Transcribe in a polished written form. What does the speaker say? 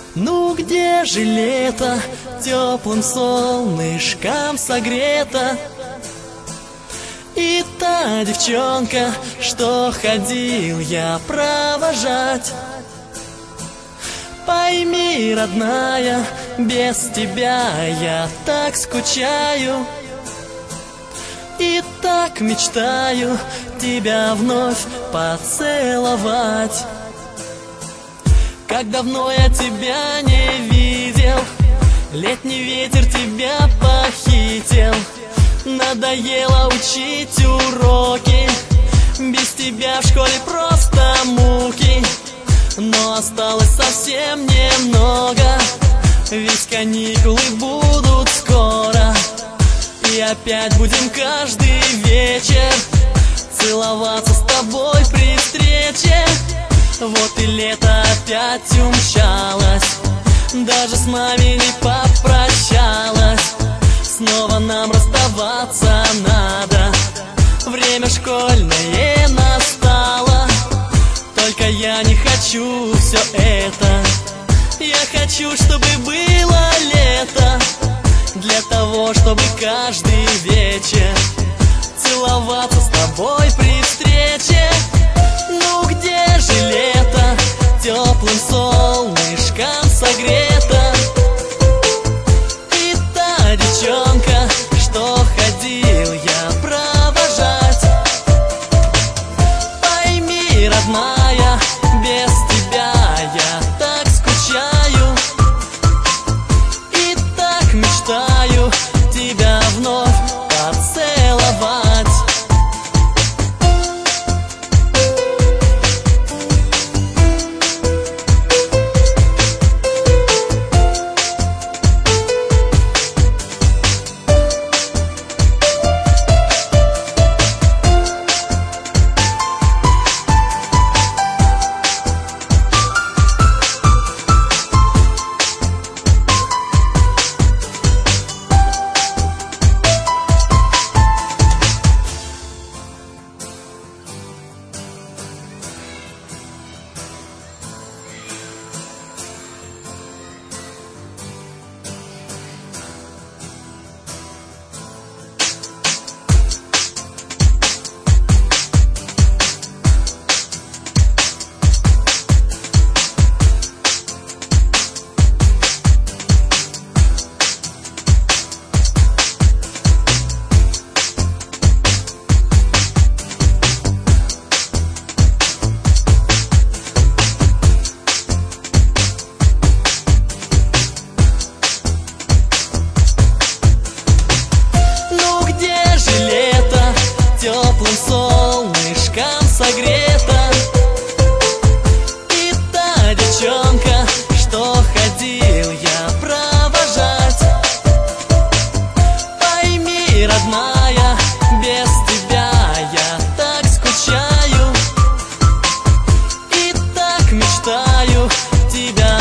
Ну где же лето, теплым солнышком согрето? И та девчонка, что ходил я провожать. Пойми, родная, без тебя я так скучаю. И так мечтаю тебя вновь поцеловать. Как давно я тебя не видел, летний ветер тебя похитил. Надоело учить уроки, без тебя в школе просто муки. Но осталось совсем немного, ведь каникулы будут скоро. И опять будем каждый вечер целоваться с тобой при встрече. Вот и лето опять умчалось, даже с нами не попрощалась. Снова нам расставаться надо, время школьное настало. Только я не хочу все это, я хочу, чтобы было лето, для того, чтобы каждый вечер целоваться с тобой при встрече. Ну где же лето, теплым солнышком согрето? И та девчонка, что ходил я провожать. Пойми, родная, без тебя я так скучаю. И так мечтаю тебя вновь поцеловать. Теплым солнышком согрето. И та девчонка, что ходил я провожать. Пойми, родная, без тебя я так скучаю. И так мечтаю тебя